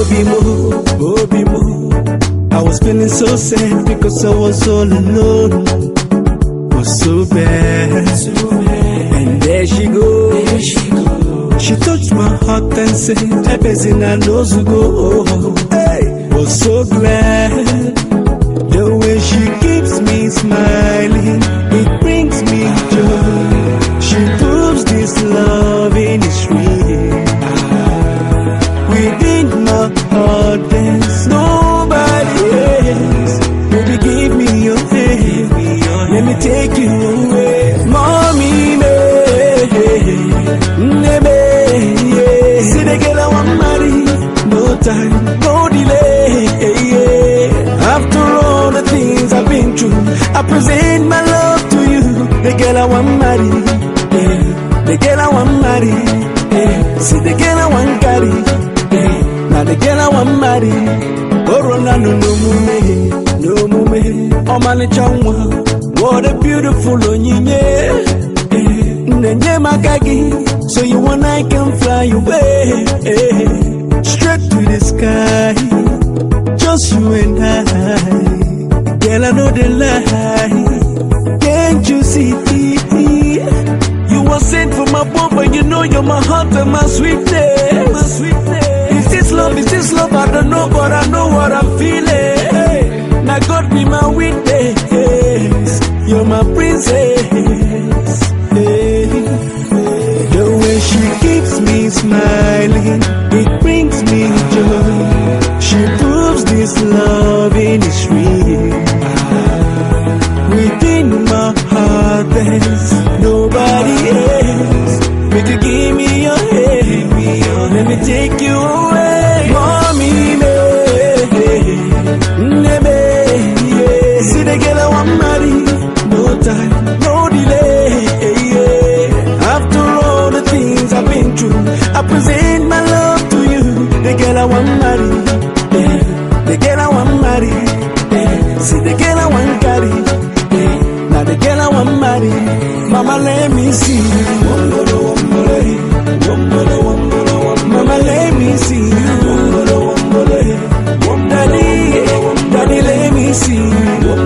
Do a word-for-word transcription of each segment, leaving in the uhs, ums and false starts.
Obimo, Obimo. I was feeling so sad because I was all alone. Was so bad, so bad. And there she goes. There she goes. She touched my heart and said, "Everything I know to go." Hey, was so glad. The way she keeps me smiling, it brings me joy. She proves this loving is real. Within my heart there's nobody else. Baby, give me your hand, let me take you away. Mommy, me, me, see the girl I want marry. No time, no delay. After all the things I've been through, I present my love to you. The girl I want marry, yeah. The girl I want marry, yeah. See the girl I want carry, yeah. Now the girl I want marry. Corona no no mume, no mume. Oh man changwa, what a beautiful onyinye. Nenye makagi, so you and I can fly away, straight to the sky. Just you and I, girl, I know the lie. Can't you see? You were sent from above, but you know you're my heart and my sweetness. My sweetness. Is this love? Is this love? I don't know, but I know what I'm feeling. Now God be my witness. You're my princess. The way she keeps me smiling, it brings me joy. She proves this loving is real. Within my heart there's nobody else. Make you give me your hand, let me take you away. Mommy, me, me, see the girl I want marry. No time, no delay. After all the things I've been through, I present my love to you. The girl I want marry, yeah. The girl I want marry, yeah. See the girl I want carry, yeah. Now the girl I want marry. Mama, let me see you. Mama, let me see you. Daddy, daddy, let me see you.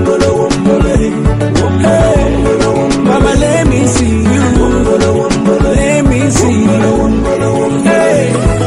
Hey, mama, let me see you. Let me see you. Hey.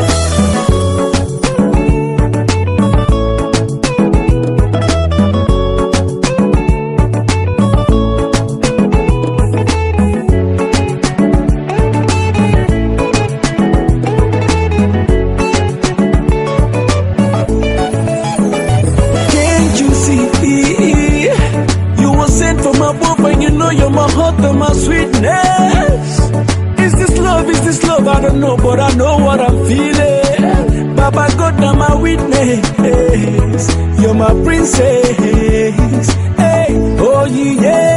My heart and my sweetness. Is this love? Is this love? I don't know, but I know what I'm feeling. Baba God, now my witness. You're my princess. Hey, oh yeah.